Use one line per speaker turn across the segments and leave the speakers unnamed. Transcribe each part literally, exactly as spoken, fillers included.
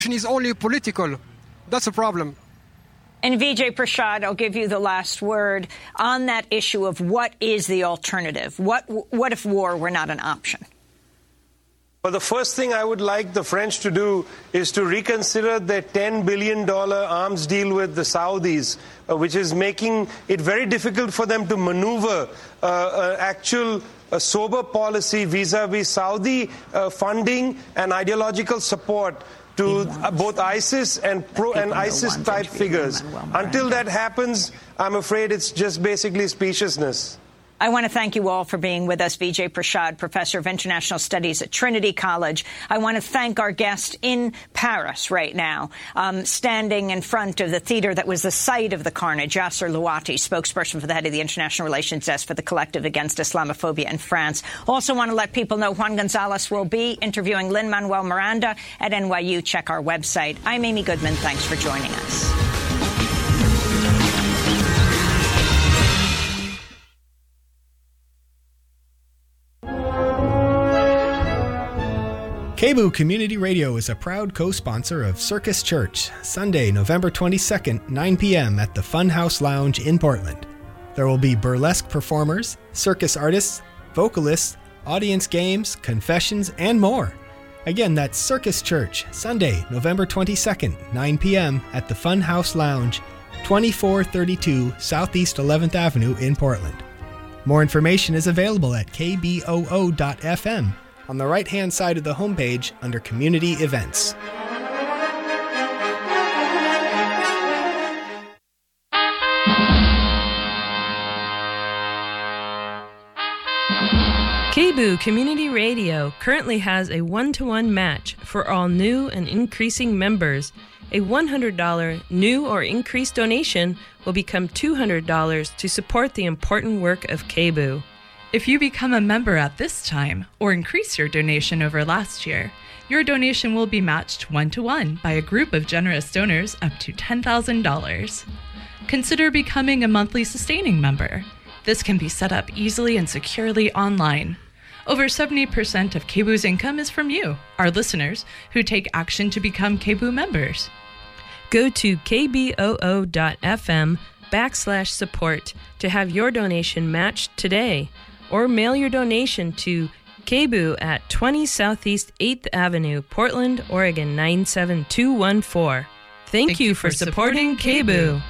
is only political. That's a problem.
And Vijay Prashad, I'll give you the last word on that issue of what is the alternative? What, what if war were not an option?
Well, the first thing I would like the French to do is to reconsider their ten billion dollars arms deal with the Saudis, uh, which is making it very difficult for them to maneuver uh, uh, actual uh, sober policy vis-a-vis Saudi uh, funding and ideological support to uh, both ISIS and pro and ISIS-type figures. Until that happens, I'm afraid it's just basically speciousness.
I want to thank you all for being with us. Vijay Prashad, Professor of International Studies at Trinity College. I want to thank our guest in Paris right now, um, standing in front of the theater that was the site of the carnage, Yasser Louati, spokesperson for the head of the International Relations Desk for the Collective Against Islamophobia in France. Also want to let people know Juan Gonzalez will be interviewing Lin-Manuel Miranda at N Y U. Check our website. I'm Amy Goodman. Thanks for joining us.
K B U Community Radio is a proud co-sponsor of Circus Church, Sunday, November twenty-second, nine p.m. at the Funhouse Lounge in Portland. There will be burlesque performers, circus artists, vocalists, audience games, confessions, and more. Again, that's Circus Church, Sunday, November twenty-second, nine p.m. at the Funhouse Lounge, twenty-four thirty-two Southeast eleventh Avenue in Portland. More information is available at k b o o dot f m. on the right-hand side of the homepage under Community Events.
K B U Community Radio currently has a one-to-one match for all new and increasing members. A one hundred dollars new or increased donation will become two hundred dollars to support the important work of K B U.
If you become a member at this time or increase your donation over last year, your donation will be matched one-to-one by a group of generous donors up to ten thousand dollars. Consider becoming a monthly sustaining member. This can be set up easily and securely online. Over seventy percent of K B U's income is from you, our listeners, who take action to become K B U members.
Go to k b o o dot f m backslash support to have your donation matched today. Or mail your donation to K B U at twenty Southeast eighth Avenue, Portland, Oregon nine seven two one four. Thank, Thank you, you for, for supporting, supporting K B U.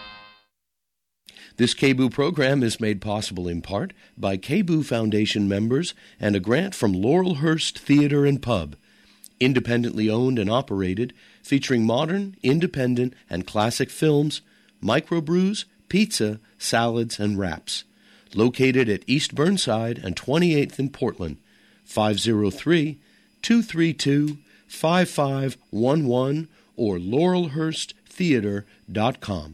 This K B U program is made possible in part by K B U Foundation members and a grant from Laurelhurst Theater and Pub, independently owned and operated, featuring modern, independent, and classic films, microbrews, pizza, salads, and wraps. Located at East Burnside and twenty-eighth in Portland, five oh three, two three two, five five one one or laurelhurst theater dot com.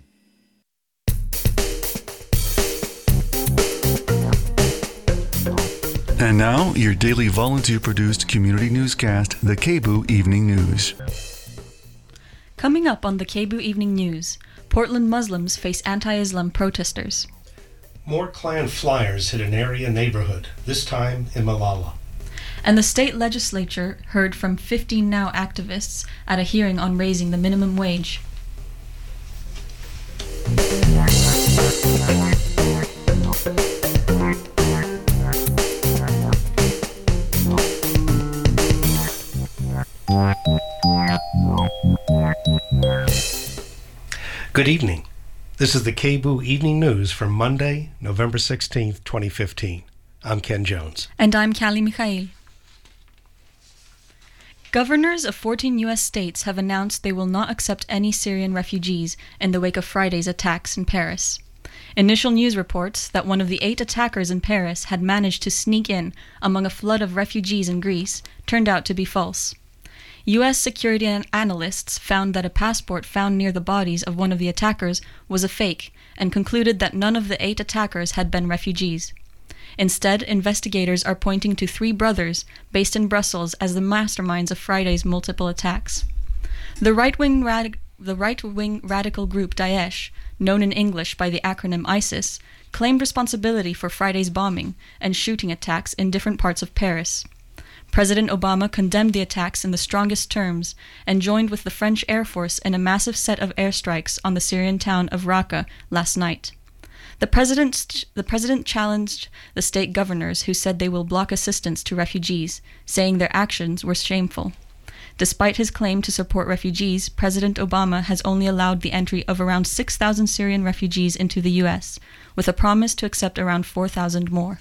And now, your daily volunteer-produced community newscast, the K B U Evening News.
Coming up on the K B U Evening News, Portland Muslims face anti-Islam protesters.
More Klan flyers hit an area neighborhood, this time in Malala.
And the state legislature heard from fifteen Now activists at a hearing on raising the minimum wage.
Good evening. This is the K B U Evening News for Monday, November sixteenth, twenty fifteen. I'm Ken Jones.
And I'm Callie Mikhail. Governors of fourteen U S states have announced they will not accept any Syrian refugees in the wake of Friday's attacks in Paris. Initial news reports that one of the eight attackers in Paris had managed to sneak in among a flood of refugees in Greece turned out to be false. U S security analysts found that a passport found near the bodies of one of the attackers was a fake and concluded that none of the eight attackers had been refugees. Instead, investigators are pointing to three brothers based in Brussels as the masterminds of Friday's multiple attacks. The right-wing rad- the right-wing radical group Daesh, known in English by the acronym ISIS, claimed responsibility for Friday's bombing and shooting attacks in different parts of Paris. President Obama condemned the attacks in the strongest terms and joined with the French Air Force in a massive set of airstrikes on the Syrian town of Raqqa last night. The president, the president challenged the state governors who said they will block assistance to refugees, saying their actions were shameful. Despite his claim to support refugees, President Obama has only allowed the entry of around six thousand Syrian refugees into the U S, with a promise to accept around four thousand more.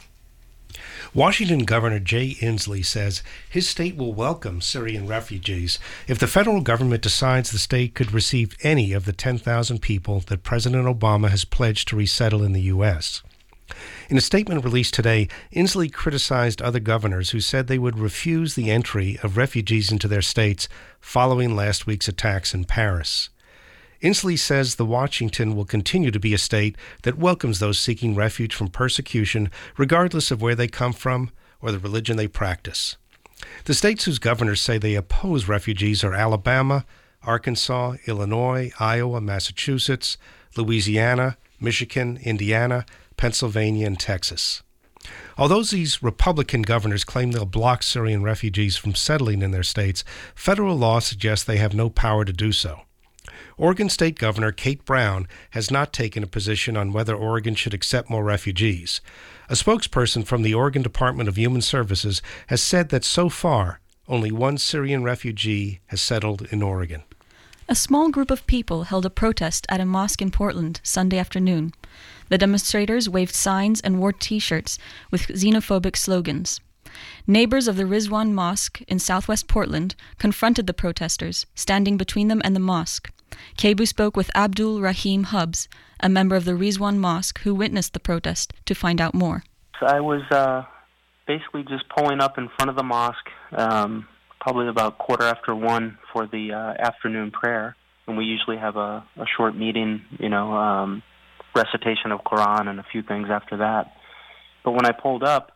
Washington Governor Jay Inslee says his state will welcome Syrian refugees if the federal government decides the state could receive any of the ten thousand people that President Obama has pledged to resettle in the U S. In a statement released today, Inslee criticized other governors who said they would refuse the entry of refugees into their states following last week's attacks in Paris. Inslee says the Washington will continue to be a state that welcomes those seeking refuge from persecution, regardless of where they come from or the religion they practice. The states whose governors say they oppose refugees are Alabama, Arkansas, Illinois, Iowa, Massachusetts, Louisiana, Michigan, Indiana, Pennsylvania, and Texas. Although these Republican governors claim they'll block Syrian refugees from settling in their states, federal law suggests they have no power to do so. Oregon State Governor Kate Brown has not taken a position on whether Oregon should accept more refugees. A spokesperson from the Oregon Department of Human Services has said that so far, only one Syrian refugee has settled in Oregon.
A small group of people held a protest at a mosque in Portland Sunday afternoon. The demonstrators waved signs and wore T-shirts with xenophobic slogans. Neighbors of the Rizwan Mosque in southwest Portland confronted the protesters, standing between them and the mosque. K B U spoke with Abdul Rahim Hubs, a member of the Rizwan Mosque who witnessed the protest, to find out more.
I was uh, basically just pulling up in front of the mosque, um, probably about quarter after one for the uh, afternoon prayer. And we usually have a, a short meeting, you know, um, recitation of Quran and a few things after that. But when I pulled up,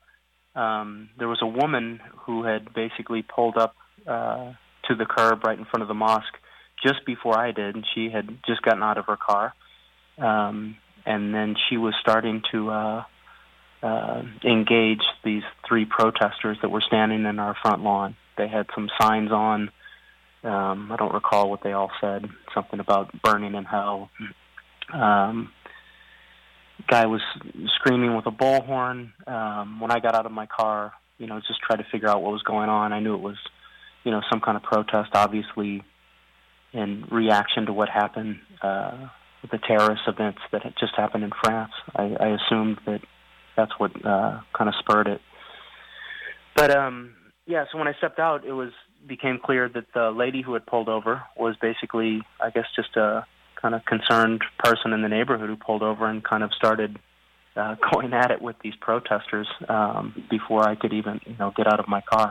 um, there was a woman who had basically pulled up uh, to the curb right in front of the mosque just before I did, and she had just gotten out of her car. Um, and then she was starting to uh, uh, engage these three protesters that were standing in our front lawn. They had some signs on. Um, I don't recall what they all said, something about burning in hell. Um, guy was screaming with a bullhorn. Um, when I got out of my car, you know, just tried to figure out what was going on. I knew it was, you know, some kind of protest, obviously, in reaction to what happened uh, with the terrorist events that had just happened in France. I, I assumed that that's what uh, kind of spurred it. But, um, yeah, so when I stepped out, it was became clear that the lady who had pulled over was basically, I guess, just a kind of concerned person in the neighborhood who pulled over and kind of started uh, going at it with these protesters um, before I could even, you know, get out of my car.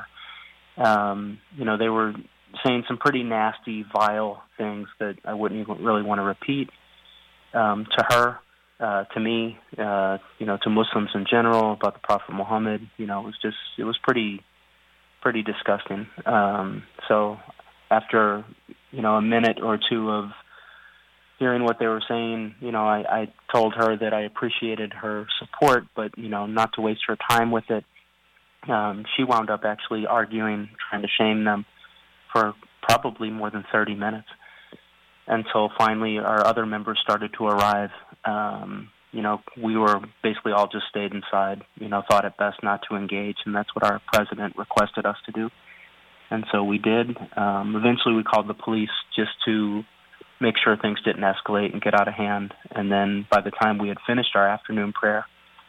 Um, you know, they were saying some pretty nasty, vile things that I wouldn't even really want to repeat um, to her, uh, to me, uh, you know, to Muslims in general, about the Prophet Muhammad. You know, it was just, it was pretty, pretty disgusting. Um, so after, you know, a minute or two of hearing what they were saying, you know, I, I told her that I appreciated her support, but, you know, not to waste her time with it. Um, she wound up actually arguing, trying to shame them for probably more than thirty minutes, until finally our other members started to arrive. Um, you know, we were basically all just stayed inside, you know, thought it best not to engage, and that's what our president requested us to do. And so we did. Um, eventually we called the police just to make sure things didn't escalate and get out of hand. And then by the time we had finished our afternoon prayer,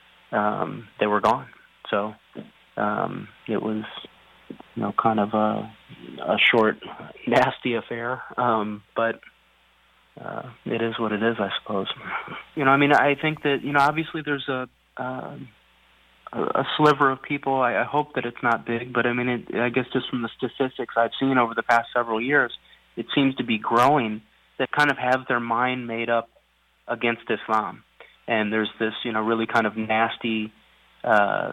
um, they were gone. So um, it was, you know, kind of a, a short, nasty affair, um, but uh, it is what it is, I suppose. You know, I mean, I think that, you know, obviously there's a uh, a sliver of people. I, I hope that it's not big, but I mean, it, I guess just from the statistics I've seen over the past several years, it seems to be growing, that kind of have their mind made up against Islam. And there's this, you know, really kind of nasty, uh,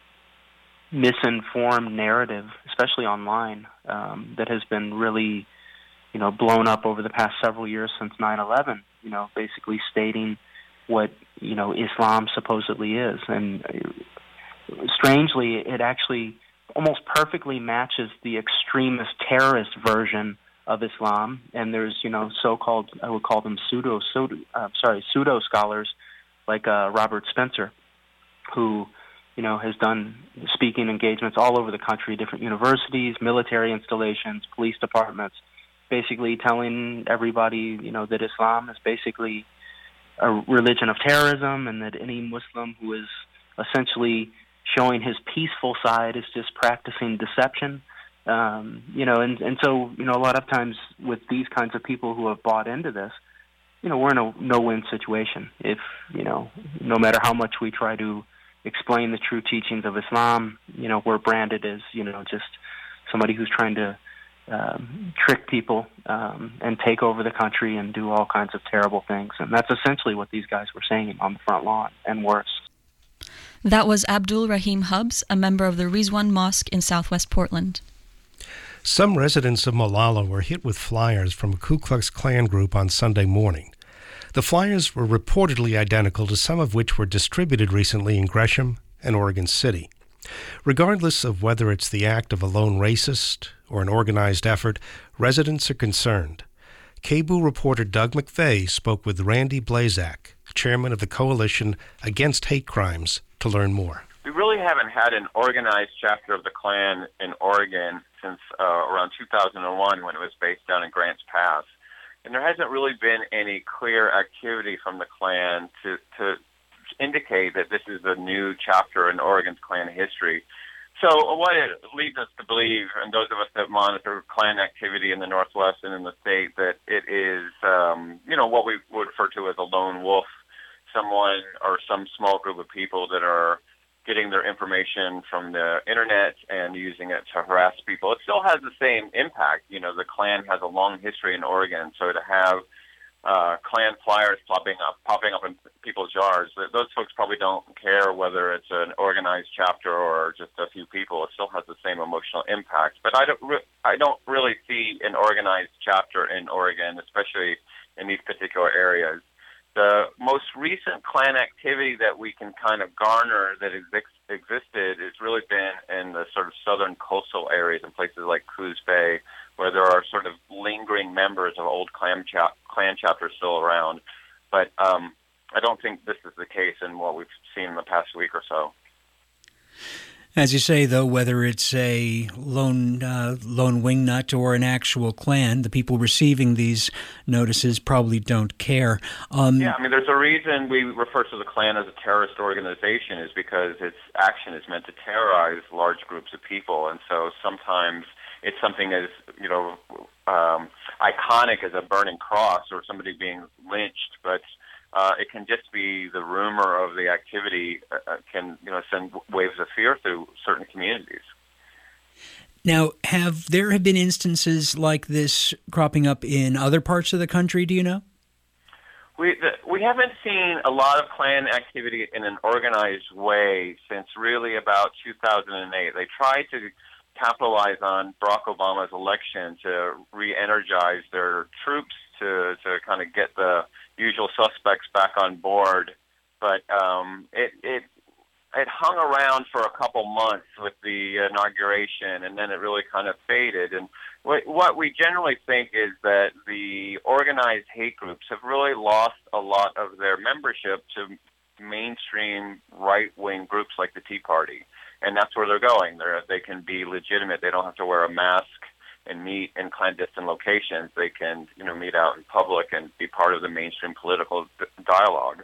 misinformed narrative, especially online, um, that has been really, you know, blown up over the past several years since nine eleven, you know, basically stating what, you know, Islam supposedly is. And strangely, it actually almost perfectly matches the extremist terrorist version of Islam. And there's, you know, so-called, I would call them pseudo, pseudo uh, sorry, pseudo scholars like uh, Robert Spencer, who, you know, has done speaking engagements all over the country, different universities, military installations, police departments, basically telling everybody, you know, that Islam is basically a religion of terrorism, and that any Muslim who is essentially showing his peaceful side is just practicing deception. Um, you know, and, and so, you know, a lot of times with these kinds of people who have bought into this, you know, we're in a no-win situation. If, you know, no matter how much we try to explain the true teachings of Islam, you know, we're branded as, you know, just somebody who's trying to um, trick people um, and take over the country and do all kinds of terrible things. And that's essentially what these guys were saying on the front lawn, and worse.
That was Abdul Rahim Hubbs, a member of the Rizwan Mosque in southwest Portland.
Some residents of Molalla were hit with flyers from a Ku Klux Klan group on Sunday morning. The flyers were reportedly identical to some of which were distributed recently in Gresham and Oregon City. Regardless of whether it's the act of a lone racist or an organized effort, residents are concerned. K B O O reporter Doug McVeigh spoke with Randy Blazak, chairman of the Coalition Against Hate Crimes, to learn more.
We really haven't had an organized chapter of the Klan in Oregon since uh, around two thousand one, when it was based down in Grants Pass. And there hasn't really been any clear activity from the Klan to, to indicate that this is a new chapter in Oregon's Klan history. So what it leads us to believe, and those of us that monitor Klan activity in the Northwest and in the state, that it is, um, you know, what we would refer to as a lone wolf, someone or some small group of people that are getting their information from the internet and using it to harass people. It still has the same impact. You know, the Klan has a long history in Oregon, so to have uh, Klan flyers popping up, popping up in people's yards, those folks probably don't care whether it's an organized chapter or just a few people. It still has the same emotional impact. But I don't, re- I don't really see an organized chapter in Oregon, especially in these particular areas. The most recent Klan activity that we can kind of garner that ex- existed has really been in the sort of southern coastal areas in places like Coos Bay, where there are sort of lingering members of old Klan, cha- Klan chapters still around. But um, I don't think this is the case in what we've seen in the past week or so.
As you say, though, whether it's a lone uh, lone wingnut or an actual Klan, the people receiving these notices probably don't care. Um,
yeah, I mean, there's a reason we refer to the Klan as a terrorist organization, is because its action is meant to terrorize large groups of people, and so sometimes it's something as, you know, um, iconic as a burning cross or somebody being lynched, but Uh, it can just be the rumor of the activity uh, can, you know, send waves of fear through certain communities.
Now, have there have been instances like this cropping up in other parts of the country, do you know?
We the, we haven't seen a lot of Klan activity in an organized way since really about two thousand eight. They tried to capitalize on Barack Obama's election to re-energize their troops, to, to kind of get the usual suspects back on board, but um, it, it it hung around for a couple months with the inauguration, and then it really kind of faded. And what, what we generally think is that the organized hate groups have really lost a lot of their membership to mainstream right-wing groups like the Tea Party, and that's where they're going. They're, they can be legitimate. They don't have to wear a mask and meet in clandestine locations. They can, you know, meet out in public and be part of the mainstream political d- dialogue.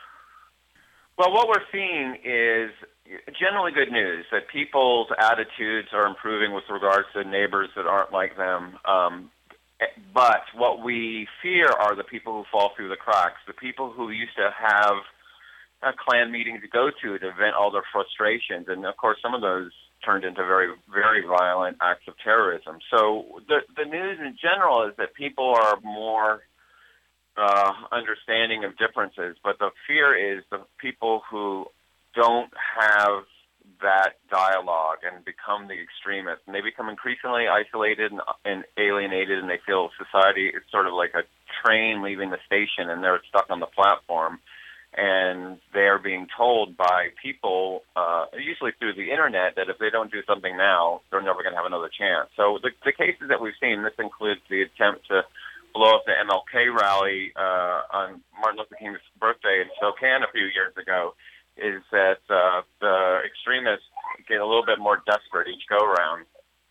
Well, what we're seeing is generally good news, that people's attitudes are improving with regards to neighbors that aren't like them. Um, but what we fear are the people who fall through the cracks, the people who used to have a Klan meeting to go to to vent all their frustrations. And, of course, some of those turned into very, very violent acts of terrorism. So the the news in general is that people are more uh, understanding of differences, but the fear is the people who don't have that dialogue and become the extremists, and they become increasingly isolated and, and alienated, and they feel society is sort of like a train leaving the station, and they're stuck on the platform. And they are being told by people, uh, usually through the internet, that if they don't do something now, they're never going to have another chance. So the, the cases that we've seen, this includes the attempt to blow up the M L K rally uh, on Martin Luther King's birthday in Spokane a few years ago, is that uh, the extremists get a little bit more desperate each go-round.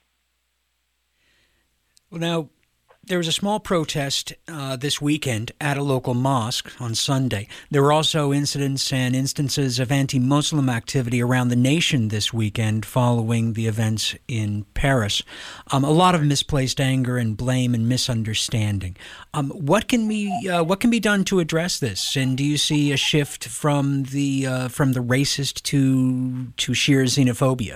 Well, now, there was a small protest uh, this weekend at a local mosque on Sunday. There were also incidents and instances of anti-Muslim activity around the nation this weekend following the events in Paris. Um, a lot of misplaced anger and blame and misunderstanding. Um, what can be uh, what can be done to address this? And do you see a shift from the uh, from the racist to to sheer xenophobia?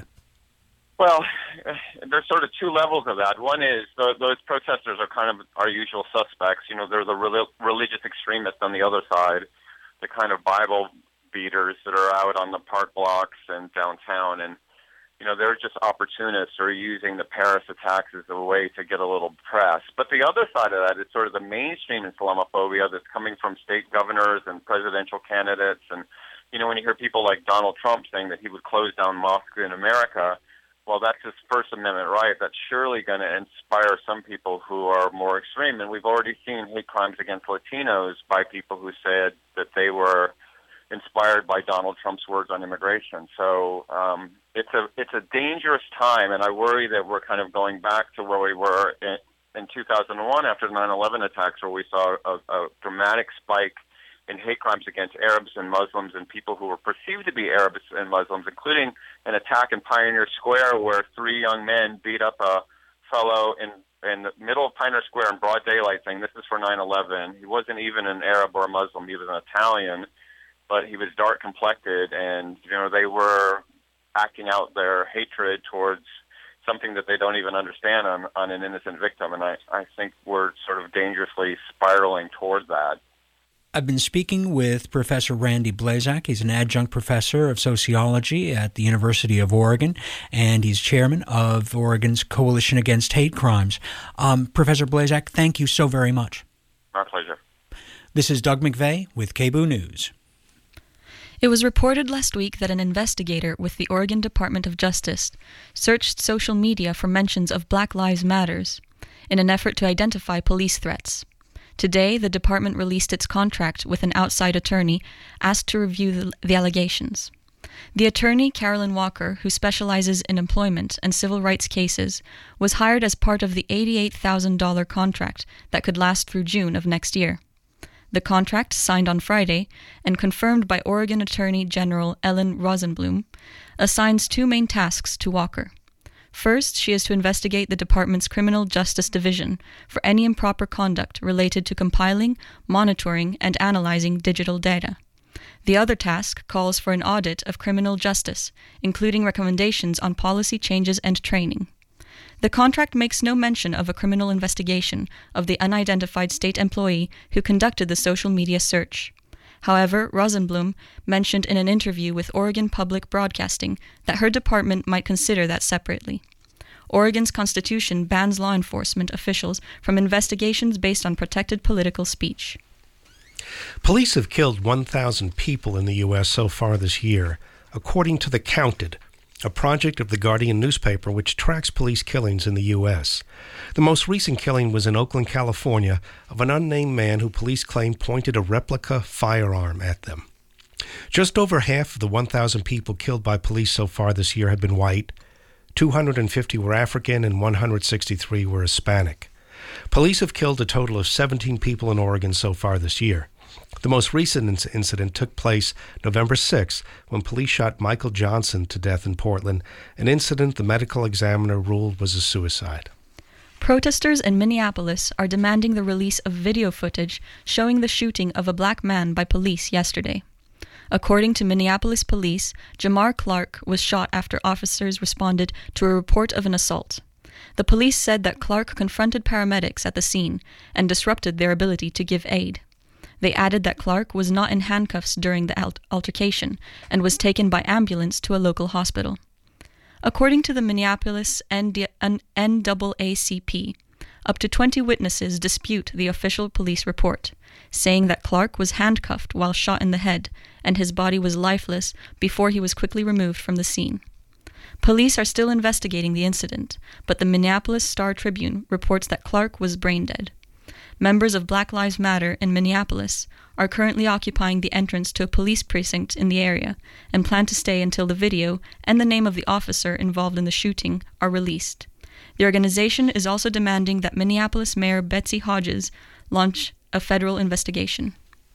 Well, there's sort of two levels of that. One is the, those protesters are kind of our usual suspects. You know, they're the re- religious extremists on the other side, the kind of Bible beaters that are out on the park blocks and downtown. And, you know, they're just opportunists who are using the Paris attacks as a way to get a little press. But the other side of that is sort of the mainstream Islamophobia that's coming from state governors and presidential candidates. And, you know, when you hear people like Donald Trump saying that he would close down mosques in America, well, that's his First Amendment right. That's surely going to inspire some people who are more extreme. And we've already seen hate crimes against Latinos by people who said that they were inspired by Donald Trump's words on immigration. So um, it's a it's a dangerous time, and I worry that we're kind of going back to where we were in, in two thousand one after the nine eleven attacks, where we saw a, a dramatic spike in hate crimes against Arabs and Muslims and people who were perceived to be Arabs and Muslims, including an attack in Pioneer Square where three young men beat up a fellow in, in the middle of Pioneer Square in broad daylight saying, this is for nine eleven. He wasn't even an Arab or a Muslim. He was an Italian, but he was dark-complected, and you know they were acting out their hatred towards something that they don't even understand on, on an innocent victim, and I, I think we're sort of dangerously spiraling towards that.
I've been speaking with Professor Randy Blazak. He's an adjunct professor of sociology at the University of Oregon, and he's chairman of Oregon's Coalition Against Hate Crimes. Um, Professor Blazak, thank you so very much.
My pleasure.
This is Doug McVeigh with K B O O News.
It was reported last week that an investigator with the Oregon Department of Justice searched social media for mentions of Black Lives Matters in an effort to identify police threats. Today, the department released its contract with an outside attorney asked to review the, the allegations. The attorney, Carolyn Walker, who specializes in employment and civil rights cases, was hired as part of the eighty-eight thousand dollars contract that could last through June of next year. The contract, signed on Friday and confirmed by Oregon Attorney General Ellen Rosenblum, assigns two main tasks to Walker. First, she is to investigate the department's Criminal Justice Division for any improper conduct related to compiling, monitoring, and analyzing digital data. The other task calls for an audit of criminal justice, including recommendations on policy changes and training. The contract makes no mention of a criminal investigation of the unidentified state employee who conducted the social media search. However, Rosenblum mentioned in an interview with Oregon Public Broadcasting that her department might consider that separately. Oregon's constitution bans law enforcement officials from investigations based on protected political speech.
Police have killed one thousand people in the U S so far this year, according to The Counted, a project of the Guardian newspaper which tracks police killings in the U S. The most recent killing was in Oakland, California, of an unnamed man who police claim pointed a replica firearm at them. Just over half of the one thousand people killed by police so far this year have been white, two hundred fifty were African, and one hundred sixty-three were Hispanic. Police have killed a total of seventeen people in Oregon so far this year. The most recent incident took place November sixth when police shot Michael Johnson to death in Portland, an incident the medical examiner ruled was a suicide.
Protesters in Minneapolis are demanding the release of video footage showing the shooting of a black man by police yesterday. According to Minneapolis police, Jamar Clark was shot after officers responded to a report of an assault. The police said that Clark confronted paramedics at the scene and disrupted their ability to give aid. They added that Clark was not in handcuffs during the altercation and was taken by ambulance to a local hospital. According to the Minneapolis N double A C P, up to twenty witnesses dispute the official police report, saying that Clark was handcuffed while shot in the head and his body was lifeless before he was quickly removed from the scene. Police are still investigating the incident, but the Minneapolis Star-Tribune reports that Clark was brain dead. Members of Black Lives Matter in Minneapolis are currently occupying the entrance to a police precinct in the area and plan to stay until the video and the name of the officer involved in the shooting are released. The organization is also demanding that Minneapolis Mayor Betsy Hodges launch a federal investigation.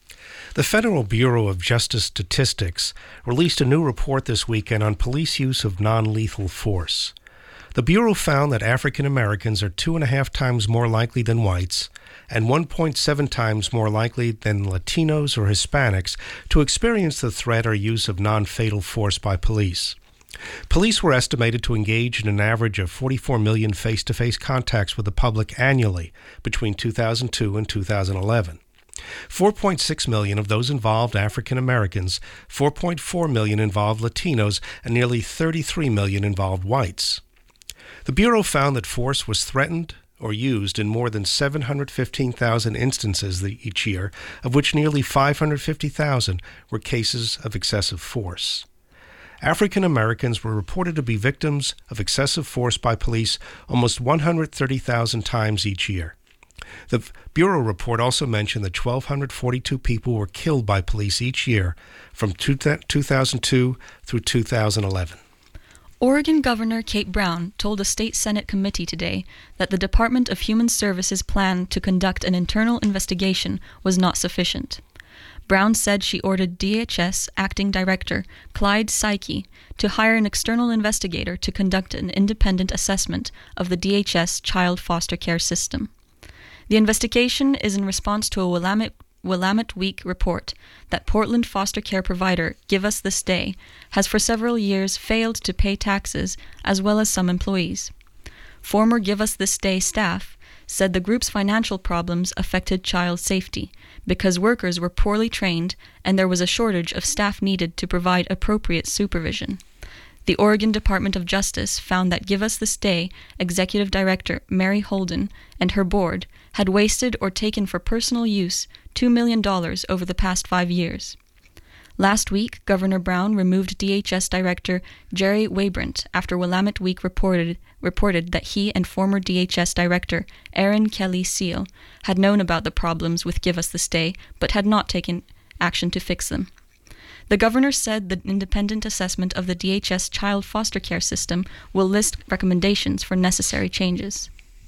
The Federal Bureau of Justice Statistics released a new report this weekend on police use of non-lethal force. The Bureau found that African Americans are two and a half times more likely than whites and one point seven times more likely than Latinos or Hispanics to experience the threat or use of non-fatal force by police. Police were estimated to engage in an average of forty-four million face-to-face contacts with the public annually between two thousand two and two thousand eleven. four point six million of those involved African Americans, four point four million involved Latinos, and nearly thirty-three million involved whites. The Bureau found that force was threatened or used in more than seven hundred fifteen thousand instances each year, of which nearly five hundred fifty thousand were cases of excessive force. African Americans were reported to be victims of excessive force by police almost one hundred thirty thousand times each year. The Bureau report also mentioned that one thousand two hundred forty-two people were killed by police each year from two thousand two through two thousand eleven.
Oregon Governor Kate Brown told a state Senate committee today that the Department of Human Services' plan to conduct an internal investigation was not sufficient. Brown said she ordered D H S Acting Director Clyde Psyche to hire an external investigator to conduct an independent assessment of the D H S child foster care system. The investigation is in response to a Willamette, Willamette Week report that Portland foster care provider Give Us This Day has for several years failed to pay taxes as well as some employees. Former Give Us This Day staff said the group's financial problems affected child safety because workers were poorly trained and there was a shortage of staff needed to provide appropriate supervision. The Oregon Department of Justice found that Give Us This Day Executive Director Mary Holden and her board had wasted or taken for personal use two million dollars over the past five years. Last week, Governor Brown removed D H S Director Jerry Waybrant after Willamette Week reported reported that he and former D H S Director Aaron Kelly Seal had known about the problems with Give Us This Day but had not taken action to fix them. The governor said the independent assessment of the D H S child foster care system will list recommendations for necessary changes.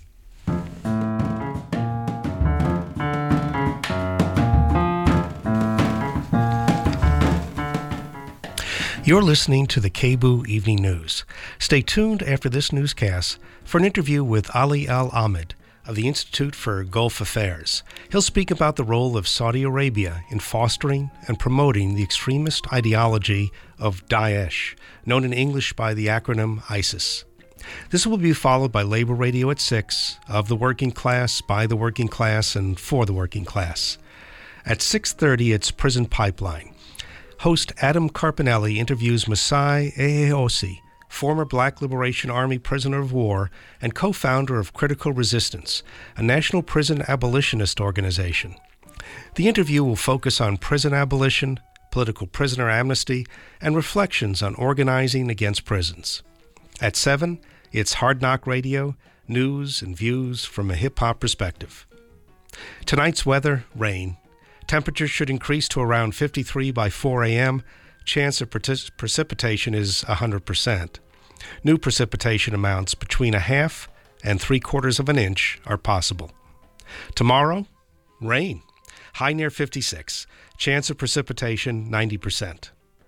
You're listening to the K B O O Evening News. Stay tuned after this newscast for an interview with Ali Al-Ahmed of the Institute for Gulf Affairs. He'll speak about the role of Saudi Arabia in fostering and promoting the extremist ideology of Daesh, known in English by the acronym ISIS. This will be followed by Labor Radio at six, Of the Working Class, By the Working Class, and For the Working Class. At six thirty, it's Prison Pipeline. Host Adam Carpinelli interviews Masai Eheosi, former Black Liberation Army prisoner of war and co-founder of Critical Resistance, a national prison abolitionist organization. The interview will focus on prison abolition, political prisoner amnesty, and reflections on organizing against prisons. At seven, it's Hard Knock Radio, news and views from a hip-hop perspective. Tonight's weather, rain. Temperatures should increase to around fifty-three by four a.m. Chance of partic- precipitation is one hundred percent. New precipitation amounts between a half and three quarters of an inch are possible. Tomorrow, rain. High near fifty-six. Chance of precipitation ninety percent.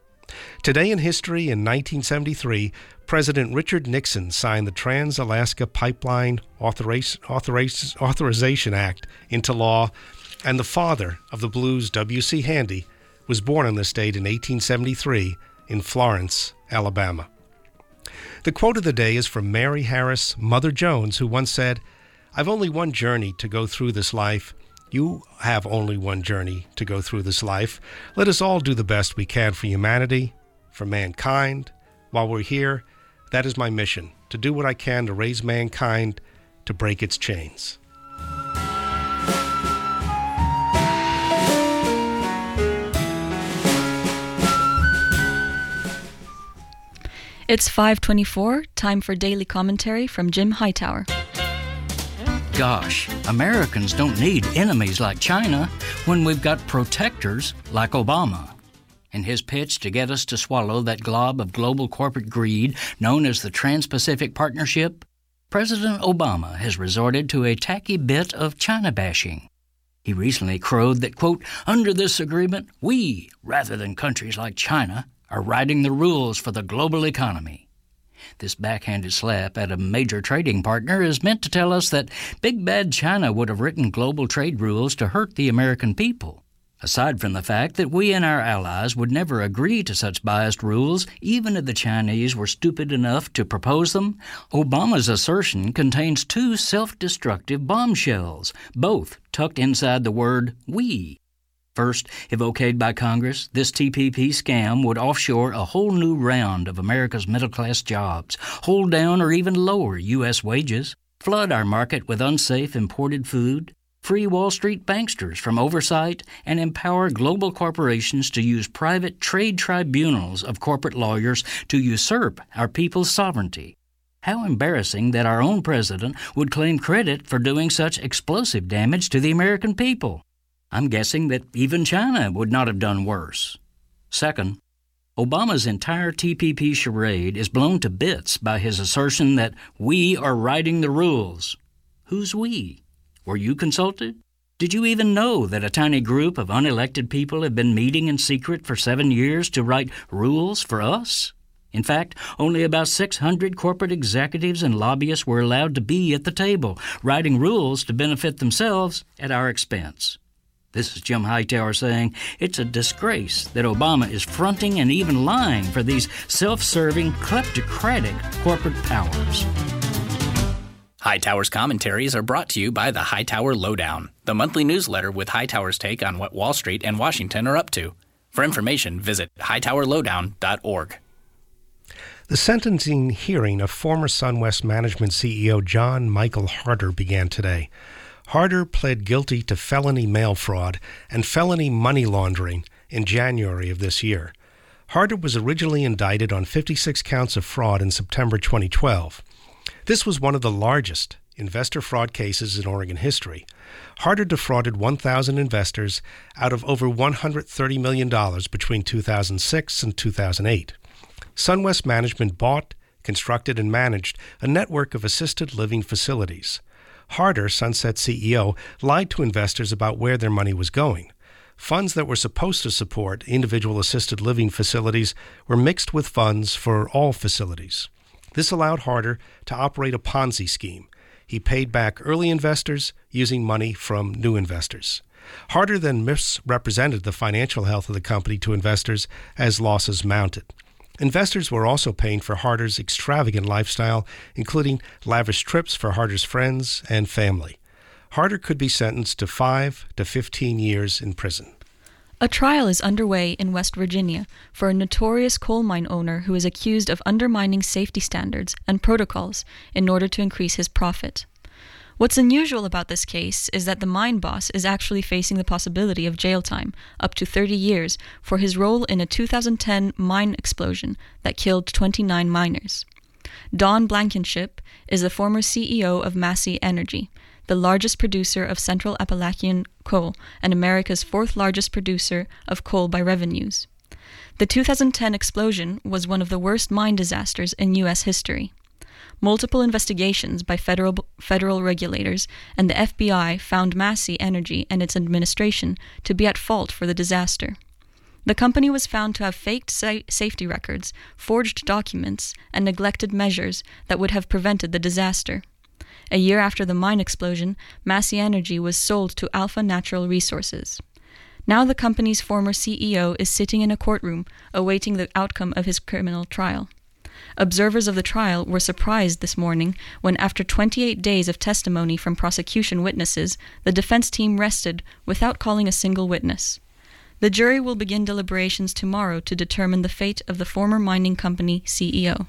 Today in history, in nineteen seventy-three, President Richard Nixon signed the Trans-Alaska Pipeline Authoriz- Authoriz- Authorization Act into law, and the father of the blues, W C Handy, was born on this date in eighteen seventy-three in Florence, Alabama. The quote of the day is from Mary Harris, Mother Jones, who once said, "I've only one journey to go through this life. You have only one journey to go through this life. Let us all do the best we can for humanity, for mankind. While we're here, that is my mission, to do what I can to raise mankind, to break its chains."
It's five twenty-four, time for daily commentary from Jim Hightower.
Gosh, Americans don't need enemies like China when we've got protectors like Obama. In his pitch to get us to swallow that glob of global corporate greed known as the Trans-Pacific Partnership, President Obama has resorted to a tacky bit of China bashing. He recently crowed that, quote, under this agreement, we, rather than countries like China, are writing the rules for the global economy. This backhanded slap at a major trading partner is meant to tell us that big bad China would have written global trade rules to hurt the American people. Aside from the fact that we and our allies would never agree to such biased rules, even if the Chinese were stupid enough to propose them, Obama's assertion contains two self-destructive bombshells, both tucked inside the word we. First, if okayed by Congress, this T P P scam would offshore a whole new round of America's middle-class jobs, hold down or even lower U S wages, flood our market with unsafe imported food, free Wall Street banksters from oversight, and empower global corporations to use private trade tribunals of corporate lawyers to usurp our people's sovereignty. How embarrassing that our own president would claim credit for doing such explosive damage to the American people. I'm guessing that even China would not have done worse. Second, Obama's entire T P P charade is blown to bits by his assertion that we are writing the rules. Who's we? Were you consulted? Did you even know that a tiny group of unelected people have been meeting in secret for seven years to write rules for us? In fact, only about six hundred corporate executives and lobbyists were allowed to be at the table, writing rules to benefit themselves at our expense. This is Jim Hightower saying it's a disgrace that Obama is fronting and even lying for these self-serving, kleptocratic corporate powers.
Hightower's commentaries are brought to you by the Hightower Lowdown, the monthly newsletter with Hightower's take on what Wall Street and Washington are up to. For information, visit hightower lowdown dot org.
The sentencing hearing of former SunWest Management C E O John Michael Harder began today. Harder pled guilty to felony mail fraud and felony money laundering in January of this year. Harder was originally indicted on fifty-six counts of fraud in September twenty twelve. This was one of the largest investor fraud cases in Oregon history. Harder defrauded one thousand investors out of over one hundred thirty million dollars between two thousand six and two thousand eight. SunWest Management bought, constructed, and managed a network of assisted living facilities. Harder, Sunset C E O, lied to investors about where their money was going. Funds that were supposed to support individual assisted living facilities were mixed with funds for all facilities. This allowed Harder to operate a Ponzi scheme. He paid back early investors using money from new investors. Harder then misrepresented the financial health of the company to investors as losses mounted. Investors were also paying for Harder's extravagant lifestyle, including lavish trips for Harder's friends and family. Harder could be sentenced to five to fifteen years in prison.
A trial is underway in West Virginia for a notorious coal mine owner who is accused of undermining safety standards and protocols in order to increase his profit. What's unusual about this case is that the mine boss is actually facing the possibility of jail time, up to thirty years, for his role in a two thousand ten mine explosion that killed twenty-nine miners. Don Blankenship is the former C E O of Massey Energy, the largest producer of Central Appalachian coal and America's fourth largest producer of coal by revenues. The two thousand ten explosion was one of the worst mine disasters in U S history. Multiple investigations by federal federal regulators and the F B I found Massey Energy and its administration to be at fault for the disaster. The company was found to have faked sa- safety records, forged documents, and neglected measures that would have prevented the disaster. A year after the mine explosion, Massey Energy was sold to Alpha Natural Resources. Now the company's former C E O is sitting in a courtroom awaiting the outcome of his criminal trial. Observers of the trial were surprised this morning when, after twenty-eight days of testimony from prosecution witnesses, the defense team rested without calling a single witness. The jury will begin deliberations tomorrow to determine the fate of the former mining company C E O.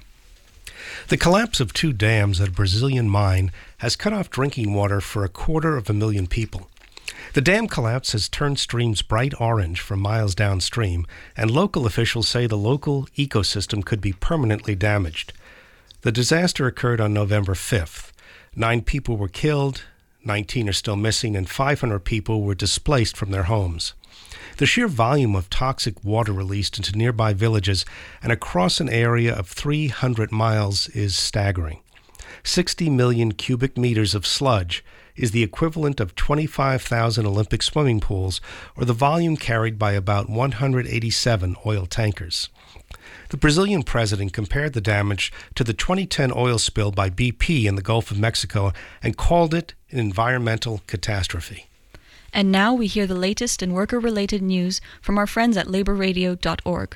The collapse of two dams at a Brazilian mine has cut off drinking water for a quarter of a million people. The dam collapse has turned streams bright orange from miles downstream, and local officials say the local ecosystem could be permanently damaged. The disaster occurred on November fifth. Nine people were killed, nineteen are still missing, and five hundred people were displaced from their homes. The sheer volume of toxic water released into nearby villages and across an area of three hundred miles is staggering. sixty million cubic meters of sludge is the equivalent of twenty-five thousand Olympic swimming pools, or the volume carried by about one hundred eighty-seven oil tankers. The Brazilian president compared the damage to the twenty ten oil spill by B P in the Gulf of Mexico and called it an environmental catastrophe.
And now we hear the latest in worker-related news from our friends at labor radio dot org.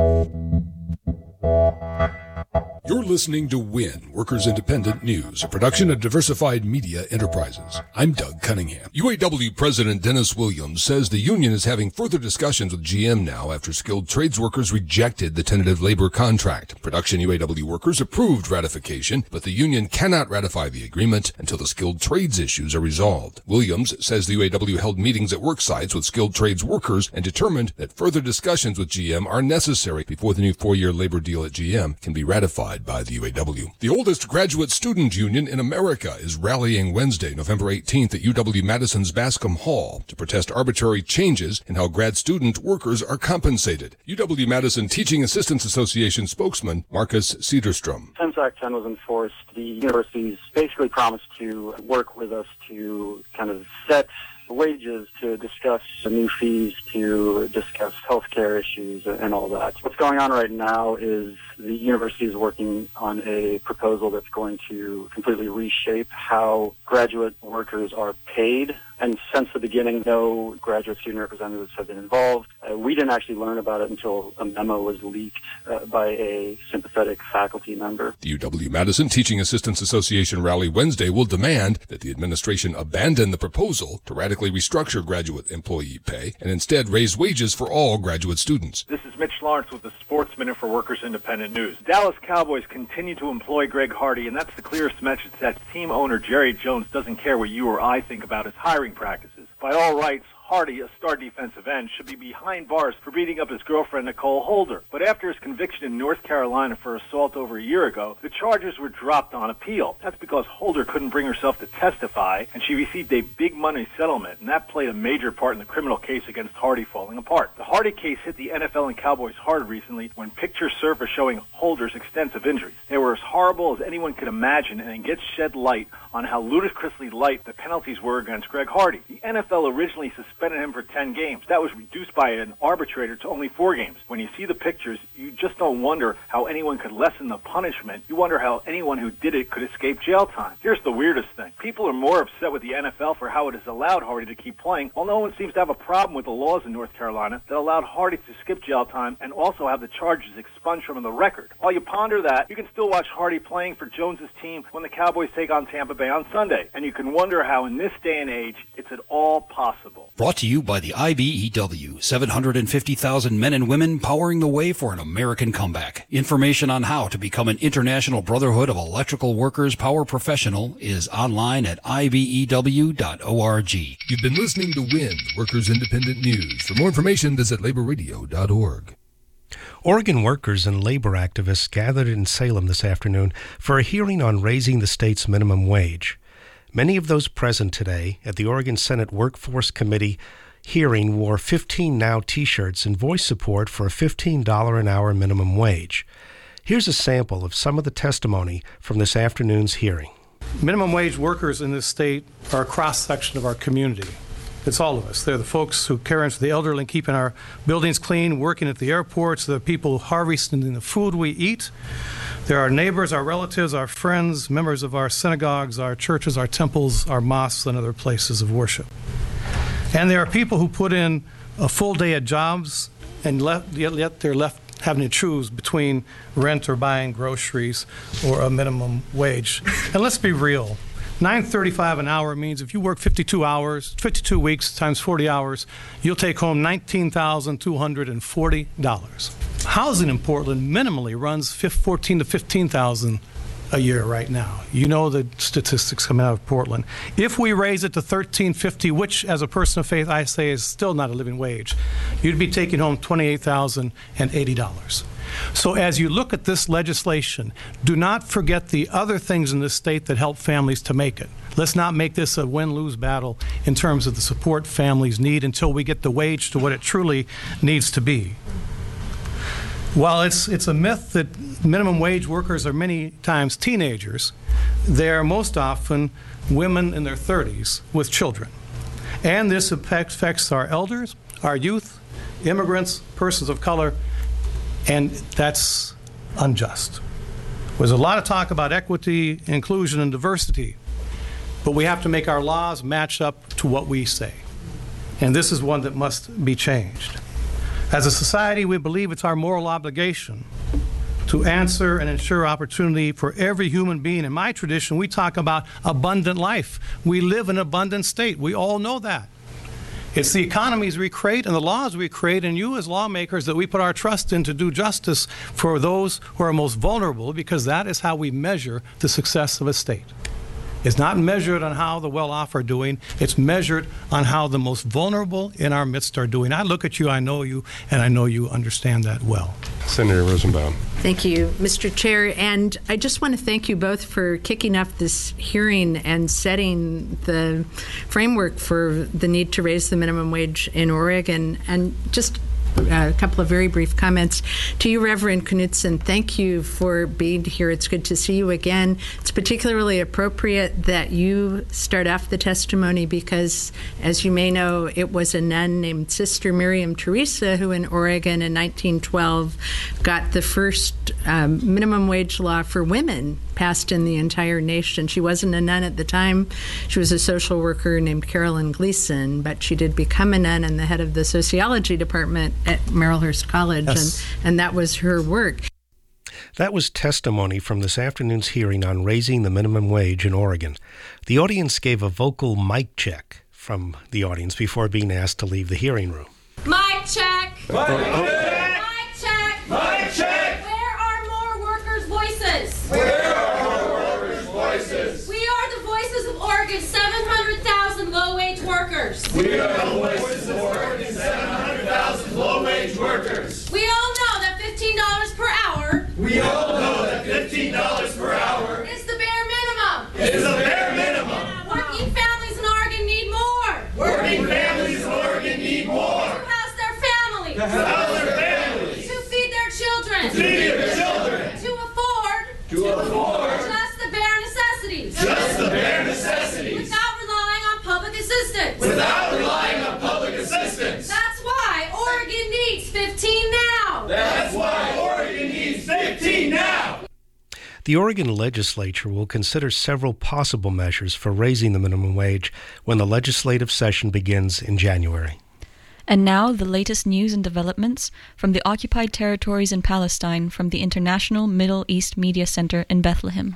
You're listening to WIN, Workers Independent News, a production of Diversified Media Enterprises. I'm Doug Cunningham. U A W President Dennis Williams says the union is having further discussions with G M now after skilled trades workers rejected the tentative labor contract. Production U A W workers approved ratification, but the union cannot ratify the agreement until the skilled trades issues are resolved. Williams says the U A W held meetings at work sites with skilled trades workers and determined that further discussions with G M are necessary before the new four-year labor deal at G M can be ratified by the U A W. The oldest graduate student union in America is rallying Wednesday, November eighteenth at U W-Madison's Bascom Hall to protest arbitrary changes in how grad student workers are compensated. U W-Madison Teaching Assistants Association spokesman Marcus Cederstrom.
Since Act ten was enforced, the universities basically promised to work with us to kind of set wages, to discuss new fees, to discuss healthcare issues and all that. What's going on right now is the university is working on a proposal that's going to completely reshape how graduate workers are paid. And since the beginning, no graduate student representatives have been involved. Uh, we didn't actually learn about it until a memo was leaked uh, by a sympathetic faculty member.
The U W-Madison Teaching Assistants Association rally Wednesday will demand that the administration abandon the proposal to radically restructure graduate employee pay and instead raise wages for all graduate students.
This is Mitch Lawrence with the Sports Minute for Workers Independent News. Dallas Cowboys continue to employ Greg Hardy, and that's the clearest message that team owner Jerry Jones doesn't care what you or I think about his hiring practices. By all rights, Hardy, a star defensive end, should be behind bars for beating up his girlfriend, Nicole Holder. But after his conviction in North Carolina for assault over a year ago, the charges were dropped on appeal. That's because Holder couldn't bring herself to testify, and she received a big money settlement, and that played a major part in the criminal case against Hardy falling apart. The Hardy case hit the N F L and Cowboys hard recently when pictures surfaced showing Holder's extensive injuries. They were as horrible as anyone could imagine, and it shed light on how ludicrously light the penalties were against Greg Hardy. The N F L originally suspended him for ten games. That was reduced by an arbitrator to only four games. When you see the pictures, you just don't wonder how anyone could lessen the punishment. You wonder how anyone who did it could escape jail time. Here's the weirdest thing. People are more upset with the N F L for how it has allowed Hardy to keep playing, while no one seems to have a problem with the laws in North Carolina that allowed Hardy to skip jail time and also have the charges expunged from the record. While you ponder that, you can still watch Hardy playing for Jones's team when the Cowboys take on Tampa Bay on Sunday. And you can wonder how in this day and age, it's at all possible.
Brought to you by the I B E W, seven hundred fifty thousand men and women powering the way for an American comeback. Information on how to become an International Brotherhood of Electrical Workers Power Professional is online at I B E W dot org.
You've been listening to WIN, Workers Independent News. For more information, visit labor radio dot org.
Oregon workers and labor activists gathered in Salem this afternoon for a hearing on raising the state's minimum wage. Many of those present today at the Oregon Senate Workforce Committee hearing wore fifteen Now t-shirts and voiced support for a fifteen dollars an hour minimum wage. Here's a sample of some of the testimony from this afternoon's hearing.
Minimum wage workers in this state are a cross-section of our community. It's all of us. They're the folks who care for the elderly and keeping our buildings clean, working at the airports. They're the people harvesting the food we eat. They're our neighbors, our relatives, our friends, members of our synagogues, our churches, our temples, our mosques, and other places of worship. And there are people who put in a full day of jobs, and left, yet they're left having to choose between rent or buying groceries or a minimum wage. And let's be real. nine thirty-five an hour means if you work fifty-two hours, fifty-two weeks times forty hours, you'll take home nineteen thousand two hundred forty dollars. Housing in Portland minimally runs fourteen to fifteen thousand a year right now. You know the statistics coming out of Portland. If we raise it to thirteen fifty, which as a person of faith I say is still not a living wage, you'd be taking home twenty-eight thousand eighty dollars. So as you look at this legislation, do not forget the other things in this state that help families to make it. Let's not make this a win-lose battle in terms of the support families need until we get the wage to what it truly needs to be. While it's it's a myth that minimum wage workers are many times teenagers, they are most often women in their thirties with children. And this affects our elders, our youth, immigrants, persons of color, and that's unjust. There's a lot of talk about equity, inclusion, and diversity, but we have to make our laws match up to what we say. And this is one that must be changed. As a society, we believe it's our moral obligation to answer and ensure opportunity for every human being. In my tradition, we talk about abundant life. We live in an abundant state. We all know that. It's the economies we create and the laws we create, and you as lawmakers that we put our trust in to do justice for those who are most vulnerable, because that is how we measure the success of a state. It's not measured on how the well-off are doing. It's measured on how the most vulnerable in our midst are doing. I look at you, I know you, and I know you understand that well.
Senator Rosenbaum.
Thank you, Mister Chair. And I just want to thank you both for kicking off this hearing and setting the framework for the need to raise the minimum wage in Oregon. And just a couple of very brief comments. To you, Reverend Knudsen, thank you for being here. It's good to see you again. It's particularly appropriate that you start off the testimony because, as you may know, it was a nun named Sister Miriam Teresa who in Oregon in nineteen twelve got the first um, minimum wage law for women passed in the entire nation. She wasn't a nun at the time. She was a social worker named Carolyn Gleason, but she did become a nun and the head of the sociology department at Marylhurst College, yes. and, and that was her work.
That was testimony from this afternoon's hearing on raising the minimum wage in Oregon. The audience gave a vocal mic check from the audience before being asked to leave the hearing room.
Mic check!
Mic
check! Mic check! Mic check! Where are more workers' voices? Where are more workers' voices? We are the voices of Oregon's seven hundred thousand low-wage workers.
We are the voices of Oregon's seven hundred thousand low-wage workers.
We all know that fifteen dollars per hour.
We all know that fifteen dollars per hour
is the bare minimum.
Is the bare minimum.
Working families in Oregon need more.
Working families in Oregon need more.
To house their families.
To house their families.
To feed their children.
To feed their children.
To afford.
To afford.
Just the bare necessities.
Just the bare necessities.
Without relying on public assistance.
Without relying on public assistance.
That's why Oregon needs fifteen now.
That's why Oregon needs fifteen now.
The Oregon legislature will consider several possible measures for raising the minimum wage when the legislative session begins in January.
And now, the latest news and developments from the occupied territories in Palestine from the International Middle East Media Center in Bethlehem.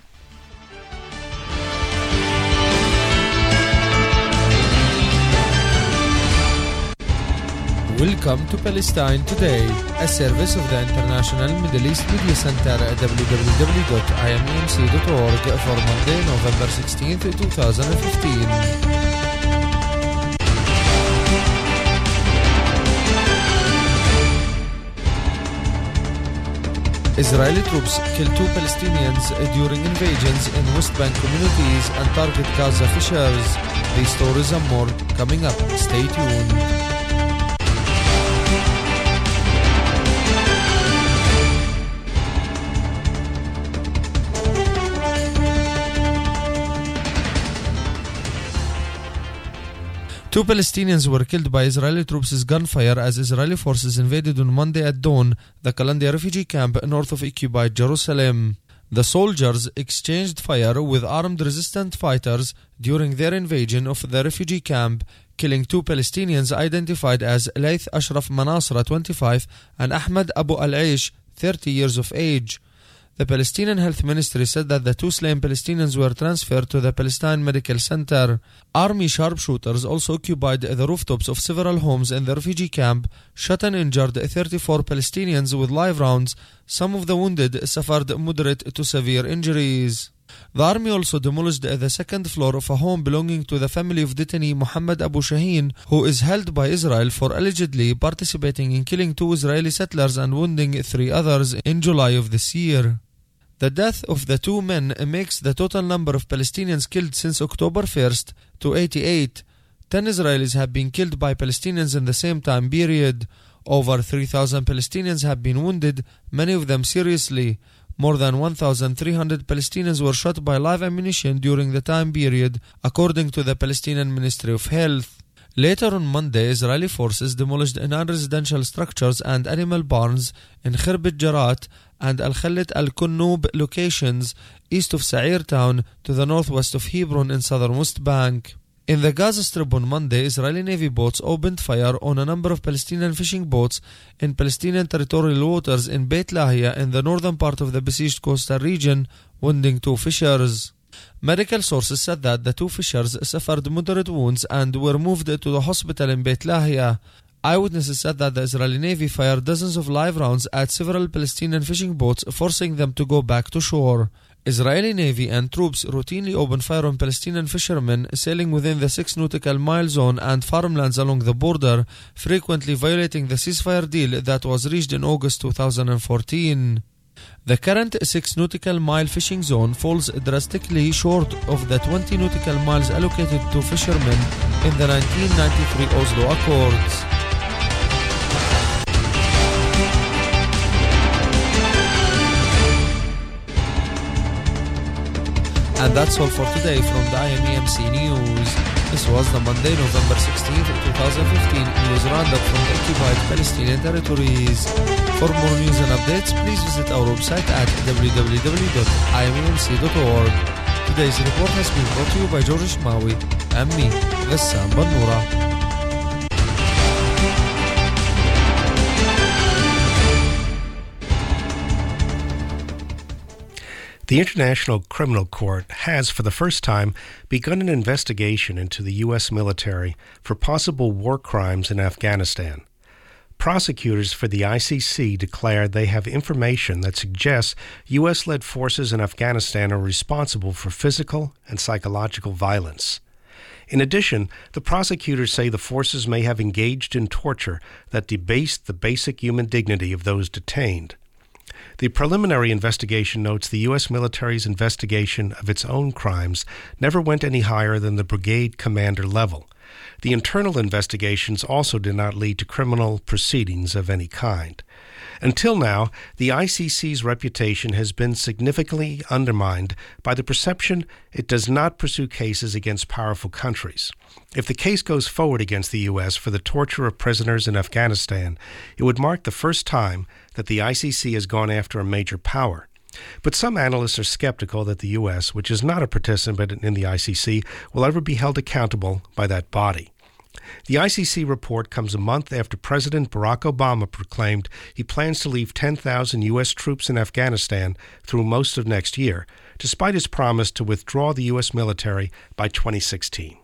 Welcome to Palestine Today, a service of the International Middle East Media Center at w w w dot i m e m c dot org for Monday, November sixteenth, twenty fifteen. Israeli troops kill two Palestinians during invasions in West Bank communities and target Gaza officials. These stories and more coming up. Stay tuned. Two Palestinians were killed by Israeli troops' gunfire as Israeli forces invaded on Monday at dawn the Kalandia refugee camp north of occupied Jerusalem. The soldiers exchanged fire with armed resistant fighters during their invasion of the refugee camp, killing two Palestinians identified as Laith Ashraf Manasra, twenty-five, and Ahmed Abu Al-Aish, thirty years of age. The Palestinian Health Ministry said that the two slain Palestinians were transferred to the Palestine Medical Center. Army sharpshooters also occupied the rooftops of several homes in the refugee camp, shot and injured thirty-four Palestinians with live rounds. Some of the wounded suffered moderate to severe injuries. The army also demolished the second floor of a home belonging to the family of detainee Mohammed Abu Shaheen, who is held by Israel for allegedly participating in killing two Israeli settlers and wounding three others in July of this year. The death of the two men makes the total number of Palestinians killed since October first to eighty-eight. Ten Israelis have been killed by Palestinians in the same time period. Over three thousand Palestinians have been wounded, many of them seriously. More than one thousand three hundred Palestinians were shot by live ammunition during the time period, according to the Palestinian Ministry of Health. Later on Monday, Israeli forces demolished non-residential structures and animal barns in Khirbet Jarat and Al-Khalit Al-Kunnub locations east of Sa'ir town to the northwest of Hebron in southern West Bank. In the Gaza Strip on Monday, Israeli Navy boats opened fire on a number of Palestinian fishing boats in Palestinian territorial waters in Beit Lahia in the northern part of the besieged coastal region, wounding two fishers. Medical sources said that the two fishers suffered moderate wounds and were moved to the hospital in Beit Lahia. Eyewitnesses said that the Israeli Navy fired dozens of live rounds at several Palestinian fishing boats, forcing them to go back to shore. Israeli Navy and troops routinely open fire on Palestinian fishermen sailing within the six nautical mile zone and farmlands along the border, frequently violating the ceasefire deal that was reached in August two thousand fourteen. The current six nautical mile fishing zone falls drastically short of the twenty nautical miles allocated to fishermen in the nineteen ninety-three Oslo Accords. And that's all for today from the I M E M C News. This was the Monday, November sixteenth, twenty fifteen news roundup from the occupied Palestinian territories. For more news and updates, please visit our website at w w w dot i m e m c dot org. Today's report has been brought to you by George Shmawi and me, Ghassan Bannoura.
The International Criminal Court has, for the first time, begun an investigation into the U S military for possible war crimes in Afghanistan. Prosecutors for the I C C declared they have information that suggests U S-led forces in Afghanistan are responsible for physical and psychological violence. In addition, the prosecutors say the forces may have engaged in torture that debased the basic human dignity of those detained. The preliminary investigation notes the U S military's investigation of its own crimes never went any higher than the brigade commander level. The internal investigations also did not lead to criminal proceedings of any kind. Until now, the I C C's reputation has been significantly undermined by the perception it does not pursue cases against powerful countries. If the case goes forward against the U S for the torture of prisoners in Afghanistan, it would mark the first time that the I C C has gone after a major power. But some analysts are skeptical that the U S, which is not a participant in the I C C, will ever be held accountable by that body. The I C C report comes a month after President Barack Obama proclaimed he plans to leave ten thousand U S troops in Afghanistan through most of next year, despite his promise to withdraw the U S military by twenty sixteen.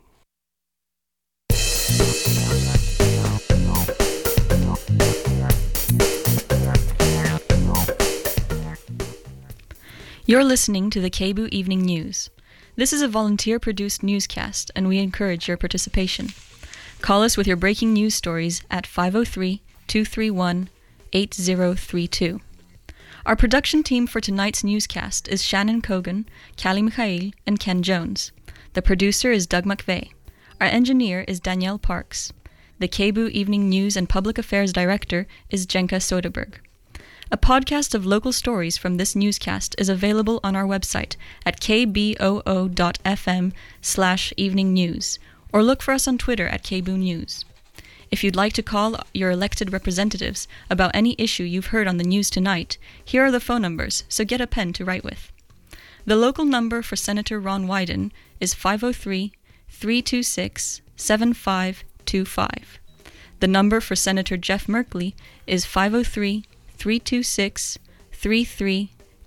You're listening to the K B U Evening News. This is a volunteer-produced newscast, and we encourage your participation. Call us with your breaking news stories at five oh three, two three one, eight oh three two. Our production team for tonight's newscast is Shannon Kogan, Callie Mikhail, and Ken Jones. The producer is Doug McVeigh. Our engineer is Danielle Parks. The K B U Evening News and Public Affairs Director is Jenka Soderberg. A podcast of local stories from this newscast is available on our website at k b o o dot f m slash evening news, or look for us on Twitter at K B U News. If you'd like to call your elected representatives about any issue you've heard on the news tonight, here are the phone numbers, so get a pen to write with. The local number for Senator Ron Wyden is five oh three, three two six, seven five two five. The number for Senator Jeff Merkley is five oh three, three two six, three three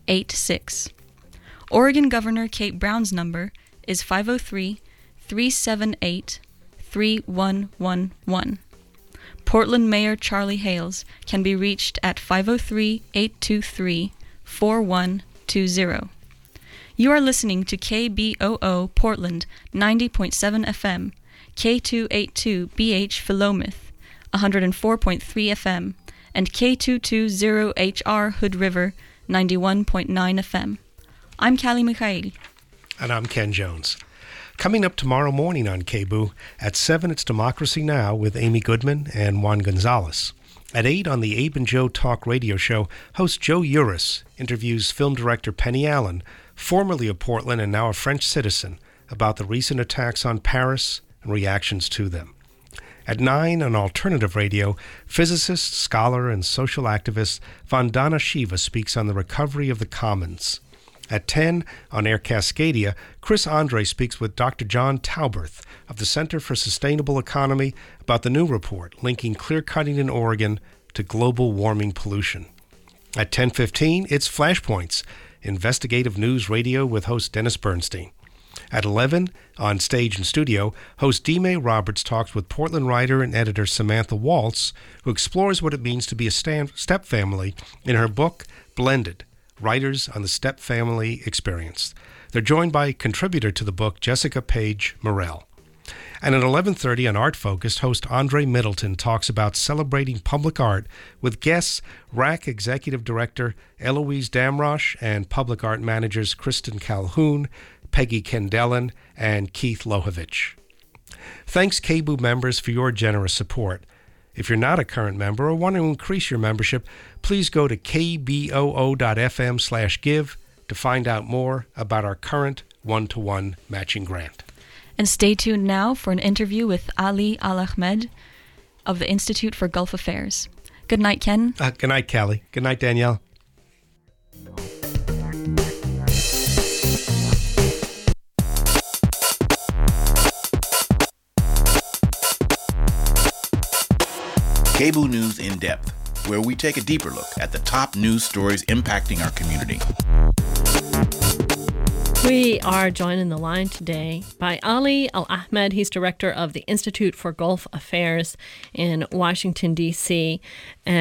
eight six. Oregon Governor Kate Brown's number is five oh three, three seven eight, three one one one. Portland Mayor Charlie Hales can be reached at five oh three, eight two three, four one two zero. You are listening to K B O O Portland ninety point seven F M, K two eighty-two B H Philomath one oh four point three F M, and K two twenty H R Hood River ninety-one point nine F M. I'm Callie Mikhail.
And I'm Ken Jones. Coming up tomorrow morning on K B O O, at seven it's Democracy Now! With Amy Goodman and Juan Gonzalez. At eight on the Abe and Joe Talk radio show, host Joe Uris interviews film director Penny Allen, formerly of Portland and now a French citizen, about the recent attacks on Paris and reactions to them. At nine on Alternative Radio, physicist, scholar, and social activist Vandana Shiva speaks on the recovery of the commons. At ten on Air Cascadia, Chris Andre speaks with Doctor John Tauberth of the Center for Sustainable Economy about the new report linking clear-cutting in Oregon to global warming pollution. At ten fifteen, it's Flashpoints, investigative news radio with host Dennis Bernstein. At eleven, on Stage and Studio, host D-May Roberts talks with Portland writer and editor Samantha Waltz, who explores what it means to be a step family in her book, Blended, Writers on the Step Family Experience. They're joined by contributor to the book, Jessica Page Morell. And at eleven thirty on Art Focused, host Andre Middleton talks about celebrating public art with guests R A C Executive Director Eloise Damrosch and public art managers Kristen Calhoun, Peggy Kendellen, and Keith Lohovich. Thanks, K B O O members, for your generous support. If you're not a current member or want to increase your membership, please go to kboo.fm slash give to find out more about our current one-to-one matching grant.
And stay tuned now for an interview with Ali Al-Ahmed of the Institute for Gulf Affairs. Good night, Ken.
Uh, good night, Callie. Good night, Danielle.
K B O O News in Depth, where we take a deeper look at the top news stories impacting our community.
We are joined in the line today by Ali Al-Ahmed. He's director of the Institute for Gulf Affairs in Washington, D C, and